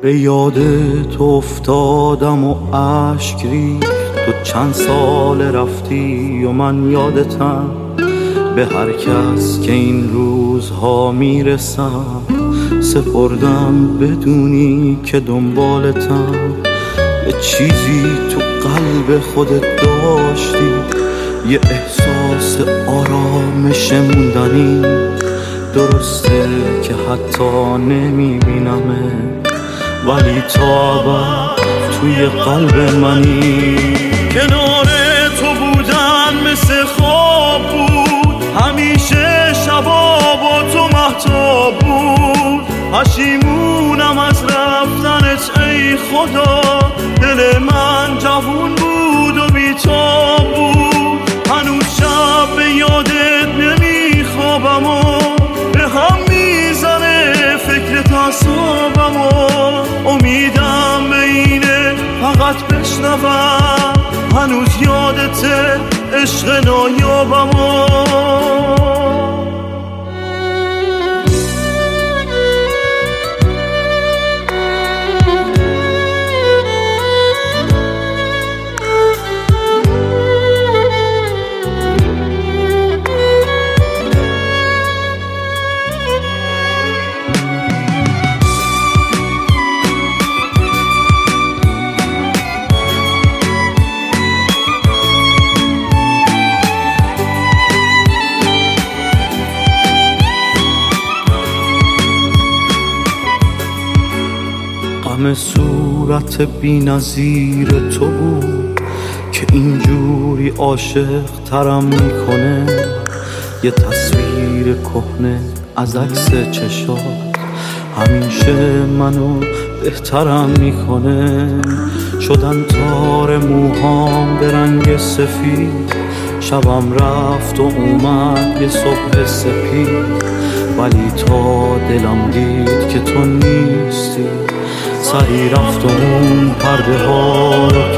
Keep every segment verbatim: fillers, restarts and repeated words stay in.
به یادت افتادم و اشک ریخت. تو چند سال رفتی و من یادتم، به هر کس که این روزها میرسم سپردم بدونی که دنبالتم. یه چیزی تو قلب خودت داشتی، یه احساس آرامش موندنی. درسته که حتی نمیبینمه، ولی تا ابد توی قلب منی. کنار تو بودن مثل خواب بود، همیشه شبا با تو مهتاب بود. پشیمونم از رفتنت ای خدا، دل من جوون بود و بی‌تاب بود. هنوز شب به یادت نمیخوابم و به هم میزنه فکرت اعصابم و امیدم به اینه فقط بشنوم هنوز یادته عشق نایابم و غم صورت بی نظیر تو بود که اینجوری عاشق ترم میکنه. یه تصویر کهنه از عکس چشات همیشه منو بهترم میکنه. شدن تار موهام به رنگ سفید، شبم رفت و اومد یه صبح سپید. ولی تا دلم دید که تو نیستی، سری رفت و اون پرده ها رو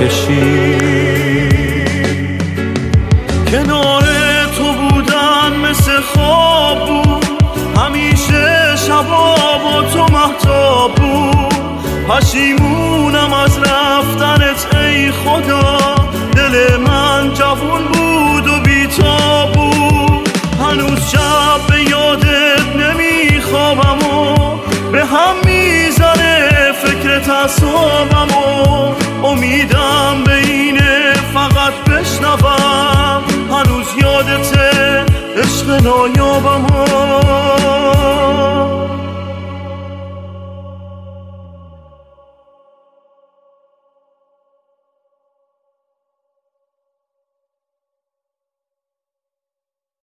کشید. کنار تو بودن مثل خواب بود، همیشه شبا با تو مهتاب بود. پشیمونم از رفتنت ای خدا، دل من جوون بود و بی‌تاب بود. هنوز شب به یادت نمیخوابم و به هم میزنه فکرت اعصابم و امیدم به اینه فقط بشنوم هنوز یادته عشق نایابم و